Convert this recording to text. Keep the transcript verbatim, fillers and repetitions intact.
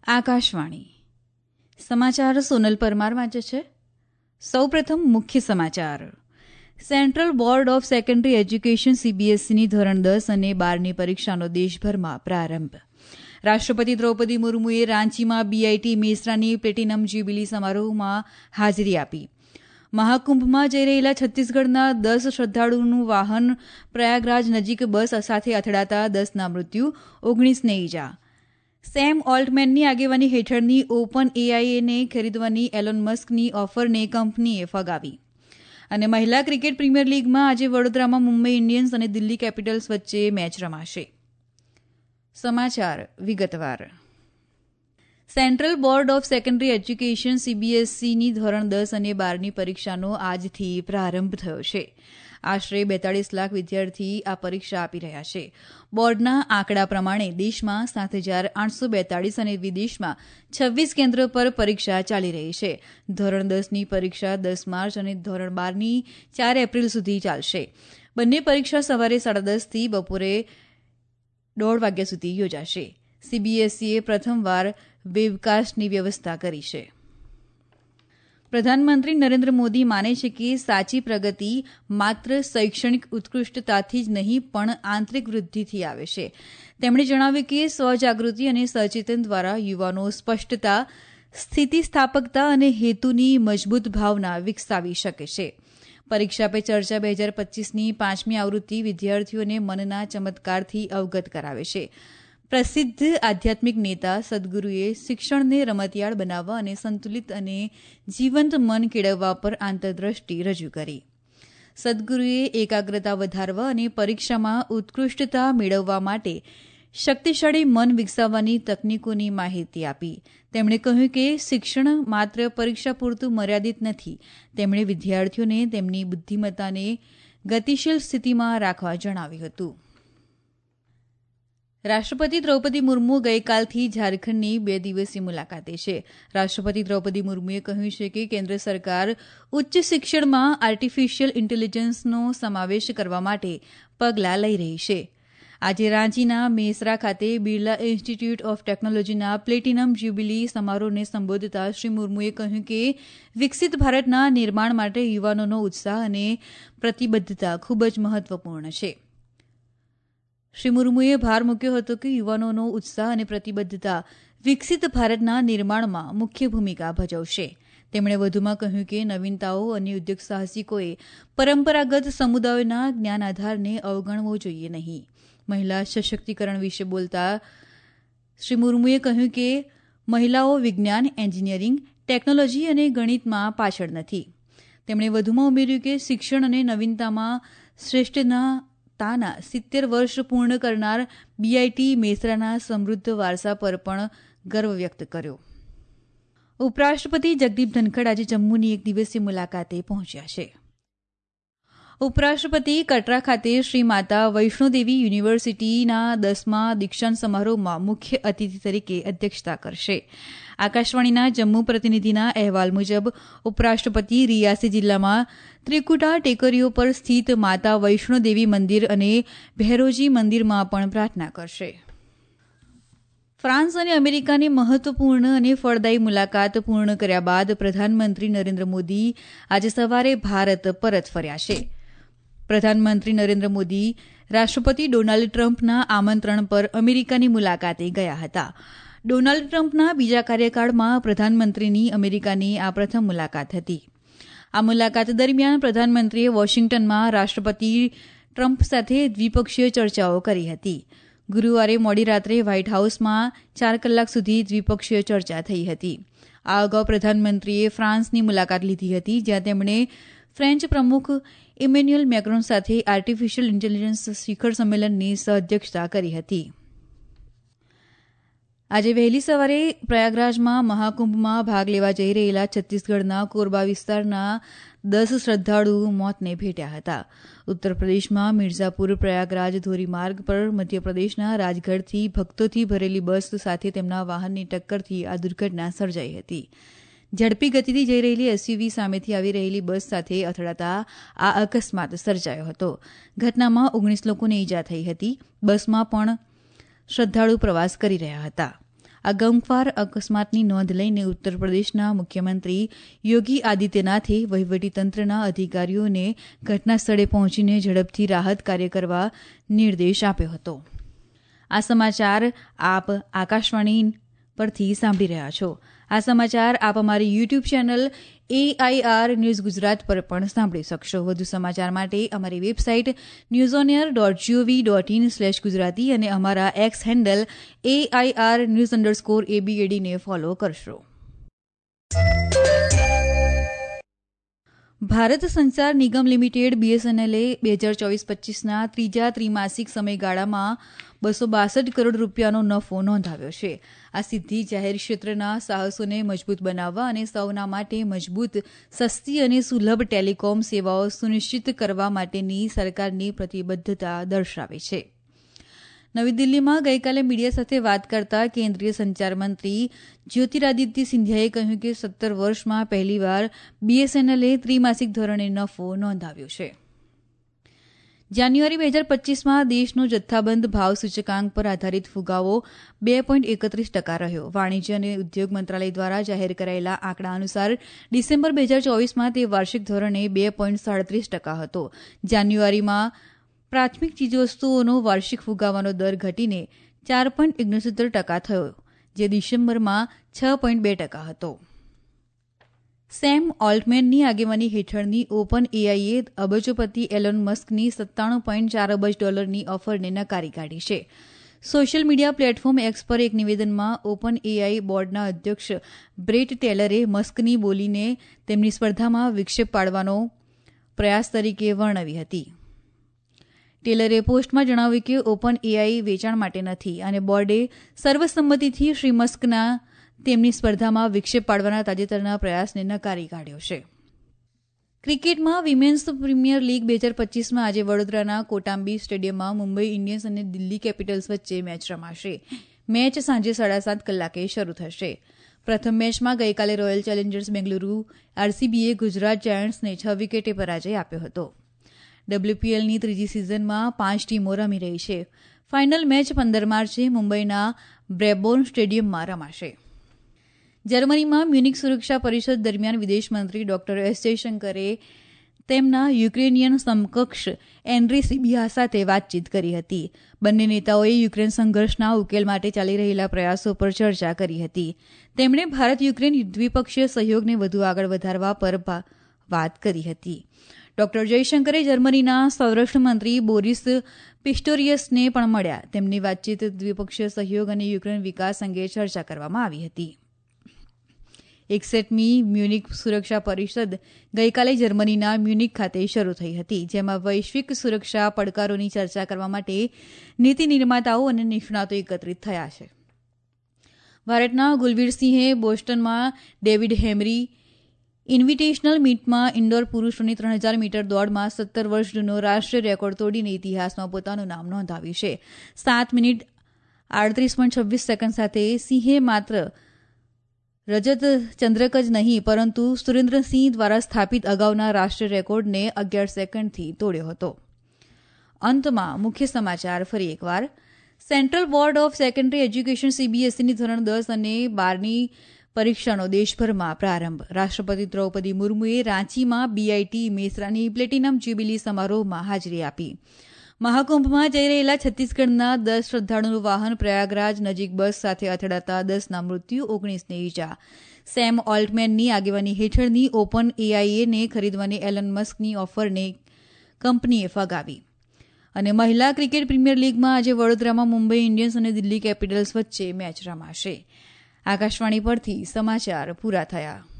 આકાશવાણી સમાચાર સોનલ પરમાર વાંચે છે. સૌપ્રથમ મુખ્ય સમાચાર. Central board of secondary education સીબીએસઈની ધોરણ દસ અને બારની પરીક્ષાનો દેશભરમાં પ્રારંભ. રાષ્ટ્રપતિ દ્રૌપદી મુર્મુએ રાંચીમાં બીઆઈટી મેસરાની પ્લેટિનમ જ્યુબિલી સમારોહમાં હાજરી આપી. મહાકુંભમાં જઈ રહેલા છત્તીસગઢના દસ શ્રદ્ધાળુઓનું વાહન પ્રયાગરાજ નજીક બસ સાથે અથડાતા દસના મૃત્યુ, ઓગણીસને ઈજા. સેમ ઓલ્ટમેનની આગેવાની હેઠળની ઓપન એઆઈને ખરીદવાની એલોન મસ્કની ઓફરને કંપનીએ ફગાવી. અને મહિલા ક્રિકેટ પ્રીમિયર લીગમાં આજે વડોદરામાં મુંબઈ ઇન્ડિયન્સ અને દિલ્હી કેપિટલ્સ વચ્ચે મેચ રમાશે. સમાચાર વિગતવાર. Central board of secondary education સીબીએસઈની ધોરણ દસ અને બારની પરીક્ષાનો આજથી પ્રારંભ થયો છે. આશરે બેતાળીસ લાખ વિદ્યાર્થી આ પરીક્ષા આપી રહ્યા છે. બોર્ડના આંકડા પ્રમાણે દેશમાં સાત હજાર આઠસો બેતાળીસ અને વિદેશમાં છવ્વીસ કેન્દ્રો પર પરીક્ષા ચાલી રહી છે. ધોરણ દસની પરીક્ષા દસ માર્ચ અને ધોરણ બારની ચાર એપ્રિલ સુધી ચાલશે. બંને પરીક્ષા સવારે સાડા દસથી બપોરે દોઢ વાગ્યા સુધી યોજાશે. સીબીએસઈએ પ્રથમવાર વેબકાસ્ટની વ્યવસ્થા કરી છે. પ્રધાનમંત્રી નરેન્દ્ર મોદી માને છે કે સાચી પ્રગતિ માત્ર શૈક્ષણિક ઉત્કૃષ્ટતાથી જ નહીં પણ આંતરિક વૃદ્ધિથી આવે છે. તેમણે જણાવ્યું કે સ્વજાગૃતિ અને સચેતન દ્વારા યુવાનો સ્પષ્ટતા, સ્થિતિસ્થાપકતા અને હેતુની મજબૂત ભાવના વિકસાવી શકે છે. પરીક્ષા પે ચર્ચા બે હજાર પચ્ચીસની પાંચમી આવૃત્તિ વિદ્યાર્થીઓને મનના ચમત્કારથી અવગત કરાવે છે. પ્રસિદ્ધ આધ્યાત્મિક નેતા સદગુરુએ શિક્ષણને રમતિયાળ બનાવવા અને સંતુલિત અને જીવંત મન કેળવવા પર આંતરદ્રષ્ટિ રજૂ કરી. સદગુરુએ એકાગ્રતા વધારવા અને પરીક્ષામાં ઉત્કૃષ્ટતા મેળવવા માટે શક્તિશાળી મન વિકસાવવાની તકનીકોની માહિતી આપી. તેમણે કહ્યું કે શિક્ષણ માત્ર પરીક્ષા પૂરતું મર્યાદિત નથી. તેમણે વિદ્યાર્થીઓને તેમની બુદ્ધિમત્તાને ગતિશીલ સ્થિતિમાં રાખવા જણાવ્યું હતું. રાષ્ટ્રપતિ દ્રૌપદી મુર્મુ ગઈકાલથી ઝારખંડની બે દિવસીય મુલાકાતે છે. રાષ્ટ્રપતિ દ્રૌપદી મુર્મુએ કહ્યું છે કે કેન્દ્ર સરકાર ઉચ્ચ શિક્ષણમાં આર્ટિફિશિયલ ઇન્ટેલિજન્સનો સમાવેશ કરવા માટે પગલાં લઈ રહી છે. આજે રાંચીના મેસરા ખાતે બિરલા ઇન્સ્ટિટ્યૂટ ઓફ ટેકનોલોજીના પ્લેટિનમ જ્યુબિલી સમારોહને સંબોધતા શ્રી મુર્મુએ કહ્યું કે વિકસિત ભારતના નિર્માણ માટે યુવાનોનો ઉત્સાહ અને પ્રતિબદ્ધતા ખૂબ જ મહત્વપૂર્ણ છે. શ્રી મુર્મુએ ભાર મૂક્યો હતો કે યુવાનોનો ઉત્સાહ અને પ્રતિબદ્ધતા વિકસિત ભારતના નિર્માણમાં મુખ્ય ભૂમિકા ભજવશે. તેમણે વધુમાં કહ્યું કે નવીનતાઓ અને ઉદ્યોગ સાહસિકોએ પરંપરાગત સમુદાયોના જ્ઞાન આધારને અવગણવો જોઈએ નહીં. મહિલા સશક્તિકરણ વિશે બોલતા શ્રી મુર્મુએ કહ્યું કે મહિલાઓ વિજ્ઞાન, એન્જિનિયરિંગ, ટેકનોલોજી અને ગણિતમાં પાછળ નથી. તેમણે વધુમાં ઉમેર્યું કે શિક્ષણ અને નવીનતામાં શ્રેષ્ઠના તાના સિત્તેર વર્ષ પૂર્ણ કરનાર બીઆઈટી મેસરાના સમૃદ્ધ વારસા પર પણ ગર્વ વ્યક્ત કર્યો. ઉપરાષ્ટ્રપતિ જગદીપ ધનખડ આજે જમ્મુની એક દિવસીય મુલાકાતે પહોંચ્યા છે. ઉપરાષ્ટ્રપતિ કટરા ખાતે શ્રી માતા વૈષ્ણોદેવી યુનિવર્સિટીના દસમા દીક્ષાંત સમારોહમાં મુખ્ય અતિથિ તરીકે અધ્યક્ષતા કરશે. આકાશવાણીના જમ્મુ પ્રતિનિધિના અહેવાલ મુજબ ઉપરાષ્ટ્રપતિ રિયાસી જિલ્લામાં ત્રિકુટા ટેકરીઓ પર સ્થિત માતા વૈષ્ણોદેવી મંદિર અને ભૈરોજી મંદિરમાં પણ પ્રાર્થના કરશે. ફ્રાન્સ અને અમેરિકાની મહત્વપૂર્ણ અને ફળદાયી મુલાકાત પૂર્ણ કર્યા બાદ પ્રધાનમંત્રી નરેન્દ્ર મોદી આજે સવારે ભારત પરત ફર્યા છે. પ્રધાનમંત્રી નરેન્દ્ર મોદી રાષ્ટ્રપતિ ડોનાલ્ડ ટ્રમ્પના આમંત્રણ પર અમેરિકાની મુલાકાતે ગયા હતા. ડોનાલ્ડ ટ્રમ્પના બીજા કાર્યકાળમાં પ્રધાનમંત્રીની અમેરિકાની આ પ્રથમ મુલાકાત હતી. આ મુલાકાત દરમિયાન પ્રધાનમંત્રીએ વોશિંગ્ટનમાં રાષ્ટ્રપતિ ટ્રમ્પ સાથે દ્વિપક્ષીય ચર્ચાઓ કરી હતી. ગુરૂવારે મોડી રાત્રે વ્હાઇટ હાઉસમાં ચાર કલાક સુધી દ્વિપક્ષીય ચર્ચા થઈ હતી. આ અગાઉ પ્રધાનમંત્રીએ ફ્રાન્સની મુલાકાત લીધી હતી, જ્યાં તેમણે ફ્રેન્ચ પ્રમુખ ઇમેન્યુઅલ મેક્રોન સાથે આર્ટિફિશિયલ ઇન્ટેલિજન્સ શિખર સંમેલનની સહઅધ્યક્ષતા કરી હતી. આજે વહેલી સવારે પ્રયાગરાજમાં મહાકુંભમાં ભાગ લેવા જઈ રહેલા છત્તીસગઢના કોરબા વિસ્તારના દસ શ્રદ્ધાળુઓ મોતને ભેટ્યા હતા. ઉત્તર પ્રદેશમાં મિર્ઝાપુર પ્રયાગરાજ ધોરીમાર્ગ પર મધ્યપ્રદેશના રાજગઢથી ભક્તોથી ભરેલી બસ સાથે તેમના વાહનની ટક્કરથી આ દુર્ઘટના સર્જાઈ હતી. ઝડપી ગતિથી જઈ રહેલી એસયુવી સામેથી આવી રહેલી બસ સાથે અથડાતા આ અકસ્માત સર્જાયો હતો. ઘટનામાં ઓગણીસ લોકોને ઈજા થઈ હતી. બસમાં પણ શ્રદ્ધાળુ પ્રવાસ કરી રહ્યા હતા. આ ગમખ્વાર અકસ્માતની નોંધ લઈને ઉત્તર પ્રદેશના મુખ્યમંત્રી યોગી આદિત્યનાથે વહીવટીતંત્રના અધિકારીઓને ઘટના સ્થળે પહોંચીને ઝડપથી રાહત કાર્ય કરવા નિર્દેશ આપ્યો હતો. આ સમાચાર આપ આકાશવાણી પરથી સાંભળી રહ્યા છો. આ સમાચાર આપ અમારી YouTube channel AIR news Gujarat પર પણ સાંભળી શકશો. વધુ સમાચાર માટે અમારી website news on air dot GOV dot in slash Gujarati અને અમારા X handle AIR news underscore એબીએડીને ફોલો કરશો. ભારત સંચાર નિગમ લિમિટેડ બીએસએનએલે બે હજાર ચોવીસ પચીસના ત્રીજા ત્રિમાસિક સમયગાળામાં બસો બાસઠ કરોડ રૂપિયાનો નફો નોંધાવ્યો છે. આ સિદ્ધિ જાહેર ક્ષેત્રના સાહસોને મજબૂત બનાવવા અને સૌના માટે મજબૂત, સસ્તી અને સુલભ ટેલિકોમ સેવાઓ સુનિશ્ચિત કરવા માટેની સરકારની પ્રતિબદ્ધતા દર્શાવે છે. નવી દિલ્હીમાં ગઈકાલે મીડિયા સાથે વાત કરતા કેન્દ્રીય સંચાર મંત્રી જ્યોતિરાદિત્ય સિંધિયાએ કહ્યું કે સત્તર વર્ષમાં પહેલીવાર બીએસએનએલે ત્રિમાસિક ધોરણે નફો નોંધાવ્યો છે. જાન્યુઆરી બે હજાર પચીસમાં દેશનો જથ્થાબંધ ભાવ સૂચકાંક પર આધારિત ફુગાવો બે પોઈન્ટ એકત્રીસ ટકા રહ્યો. વાણિજ્ય અને ઉદ્યોગ મંત્રાલય દ્વારા જાહેર કરાયેલા આંકડા અનુસાર ડિસેમ્બર બે હજાર ચોવીસમાં તે વાર્ષિક ધોરણે બે પોઈન્ટ સાડત્રીસ ટકા હતો. જાન્યુઆરીમાં પ્રાથમિક ચીજવસ્તુઓનો વાર્ષિક ફુગાવાનો દર ઘટીને ચાર પોઈન્ટ ઓગણસિત્તેર ટકા થયો, જે ડિસેમ્બરમાં છ પોઈન્ટ બે ટકા હતો. સેમ ઓલ્ટમેનની આગેવાની હેઠળની ઓપન એઆઈએ અબજોપતિ એલોન મસ્કની સત્તાણું પોઈન્ટ ચાર અબજ ડોલરની ઓફરને નકારી કાઢી છે. સોશિયલ મીડિયા પ્લેટફોર્મ એક્સ પર એક નિવેદનમાં ઓપન એઆઈ બોર્ડના અધ્યક્ષ બ્રેટ ટેલરે મસ્કની બોલીને તેમની સ્પર્ધામાં વિક્ષેપ પાડવાનો પ્રયાસ તરીકે વર્ણવી હતી. ટેલરે પોસ્ટમાં જણાવ્યું કે ઓપન એઆઈ વેચાણ માટે નથી અને બોર્ડે સર્વસંમતિથી શ્રી મસ્કના તેમની સ્પર્ધામાં વિક્ષેપ પાડવાના તાજેતરના પ્રયાસને નકારી કાઢ્યો છે. ક્રિકેટમાં વિમેન્સ પ્રીમિયર લીગ બે હજાર પચીસમાં આજે વડોદરાના કોટાંબી સ્ટેડિયમમાં મુંબઈ ઇન્ડિયન્સ અને દિલ્હી કેપિટલ્સ વચ્ચે મેચ રમાશે. મેચ સાંજે સાડા સાત કલાકે શરૂ થશે. પ્રથમ મેચમાં ગઈકાલે રોયલ ચેલેન્જર્સ બેંગલુરુ આરસીબીએ ગુજરાત જાયન્ટ્સને છ વિકેટે પરાજય આપ્યો હતો. ડબ્લ્યુપીએલની ત્રીજી સિઝનમાં પાંચ ટીમો રમી રહી છે. ફાઇનલ મેચ પંદર માર્ચે મુંબઈના બ્રેબોર્ન સ્ટેડિયમમાં રમાશે. જર્મનીમાં મ્યુનિક સુરક્ષા પરિષદ દરમિયાન વિદેશમંત્રી ડોક્ટર એસ જયશંકરે તેમના યુક્રેનિયન સમકક્ષ એન્ડ્રી સિબિયા સાથે વાતચીત કરી હતી. બંને નેતાઓએ યુક્રેન સંઘર્ષના ઉકેલ માટે ચાલી રહેલા પ્રયાસો પર ચર્ચા કરી હતી. તેમણે ભારત યુક્રેન દ્વિપક્ષીય સહયોગને વધુ આગળ વધારવા પર વાત કરી હતી. ડોક્ટર જયશંકરે જર્મનીના સંરક્ષણ મંત્રી બોરિસ પિસ્ટોરિયસને પણ મળ્યા. તેમની વાતચીત દ્વિપક્ષીય સહયોગ અને યુક્રેન વિકાસ અંગે ચર્ચા કરવામાં આવી હતી. એકસઠમી મ્યુનિક સુરક્ષા પરિષદ ગઈકાલે જર્મનીના મ્યુનિક ખાતે શરૂ થઈ હતી, જેમાં વૈશ્વિક સુરક્ષા પડકારોની ચર્ચા કરવા માટે નીતિ નિર્માતાઓ અને નિષ્ણાતો એકત્રિત થયા છે. ભારતના ગુલવીરસિંહે બોસ્ટનમાં ડેવિડ હેમરી ઇન્વિટેશનલ મીટમાં ઇન્ડોર પુરુષોની ત્રણ હજાર મીટર દોડમાં સત્તર વર્ષ જૂનો રાષ્ટ્રીય રેકોર્ડ તોડીને ઇતિહાસમાં પોતાનું નામ નોંધાવ્યું છે. સાત મિનિટ આડત્રીસ પોઈન્ટ છવ્વીસ સેકન્ડ સાથે સિંહે માત્ર રજત ચંદ્રક જ નહીં પરંતુ સુરેન્દ્રસિંહ દ્વારા સ્થાપિત અગાઉના રાષ્ટ્રીય રેકોર્ડને અગિયાર સેકન્ડથી તોડ્યો હતો. અંતમાં મુખ્ય સમાચાર ફરી એકવાર. Central board of secondary education સીબીએસઈની ધોરણ દસ અને બારની પરીક્ષાનો દેશભરમાં પ્રારંભ. રાષ્ટ્રપતિ દ્રૌપદી મુર્મુએ રાંચીમાં બીઆઈટી મેસરાની પ્લેટિનમ જ્યુબિલી સમારોહમાં હાજરી આપી. મહાકુંભમાં જઈ રહેલા છત્તીસગઢના દસ શ્રદ્ધાળુનું વાહન પ્રયાગરાજ નજીક બસ સાથે અથડાતા દસના મૃત્યુ, ઓગણીસને ઈજા. સેમ ઓલ્ટમેનની આગેવાની હેઠળની ઓપન એઆઈને ખરીદવાની એલન મસ્કની ઓફરને કંપનીએ ફગાવી. અને મહિલા ક્રિકેટ પ્રીમિયર લીગમાં આજે વડોદરામાં મુંબઈ ઇન્ડિયન્સ અને દિલ્હી કેપિટલ્સ વચ્ચે મેચ રમાશે. આકાશવાણી પરથી સમાચાર પૂરા થયા.